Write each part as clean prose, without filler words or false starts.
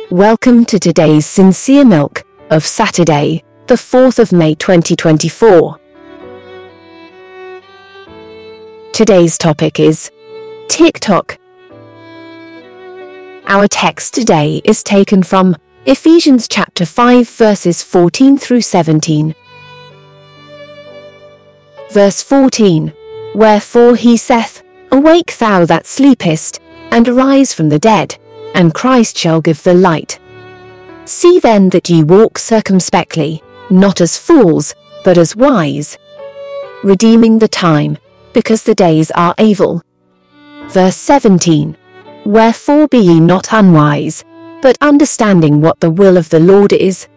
Welcome to today's Sincere Milk of Saturday, the 4th of May 2024. Today's topic is TikTok. Our text today is taken from Ephesians chapter 5 verses 14 through 17. Verse 14, Wherefore he saith, Awake thou that sleepest, and arise from the dead, and Christ shall give the light. See then that ye walk circumspectly, not as fools, but as wise, redeeming the time, because the days are evil. Verse 17, Wherefore be ye not unwise, but understanding what the will of the Lord is.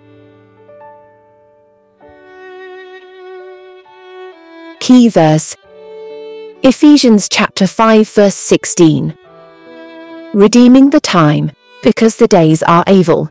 Key verse, Ephesians chapter 5 verse 16. Redeeming the time, because the days are evil.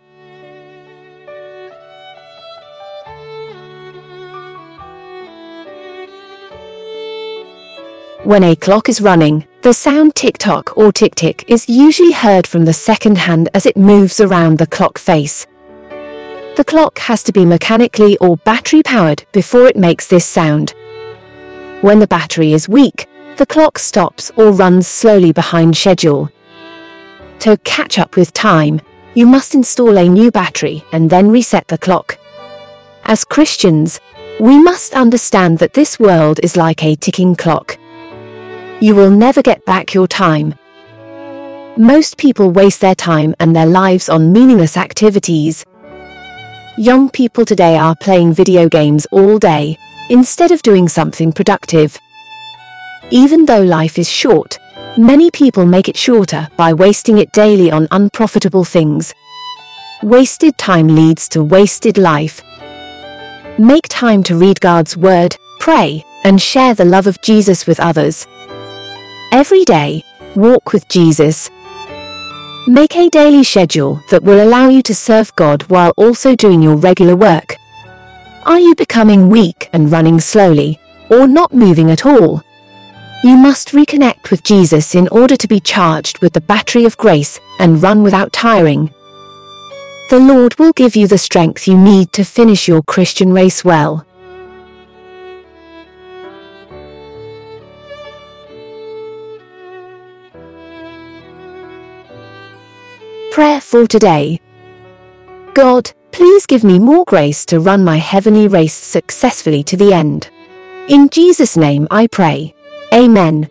When a clock is running, the sound tick-tock or tick-tick is usually heard from the second hand as it moves around the clock face. The clock has to be mechanically or battery-powered before it makes this sound. When the battery is weak, the clock stops or runs slowly behind schedule. To catch up with time, you must install a new battery and then reset the clock. As Christians, we must understand that this world is like a ticking clock. You will never get back your time. Most people waste their time and their lives on meaningless activities. Young people today are playing video games all day, instead of doing something productive. Even though life is short, many people make it shorter by wasting it daily on unprofitable things. Wasted time leads to wasted life. Make time to read God's Word, pray, and share the love of Jesus with others. Every day, walk with Jesus. Make a daily schedule that will allow you to serve God while also doing your regular work. Are you becoming weak and running slowly, or not moving at all? You must reconnect with Jesus in order to be charged with the battery of grace and run without tiring. The Lord will give you the strength you need to finish your Christian race well. Prayer for today. God, please give me more grace to run my heavenly race successfully to the end. In Jesus' name I pray. Amen.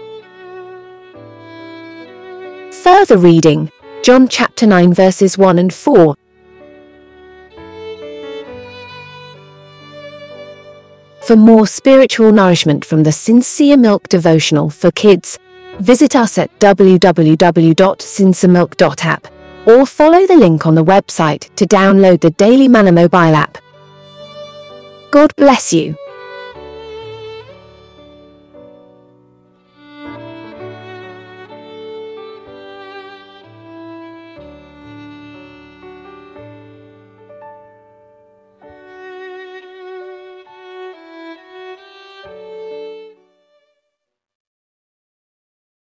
Further reading, John chapter 9 verses 1 and 4. For more spiritual nourishment from the Sincere Milk devotional for kids, visit us at www.sinceremilk.app or follow the link on the website to download the Daily Manna mobile app. God bless you.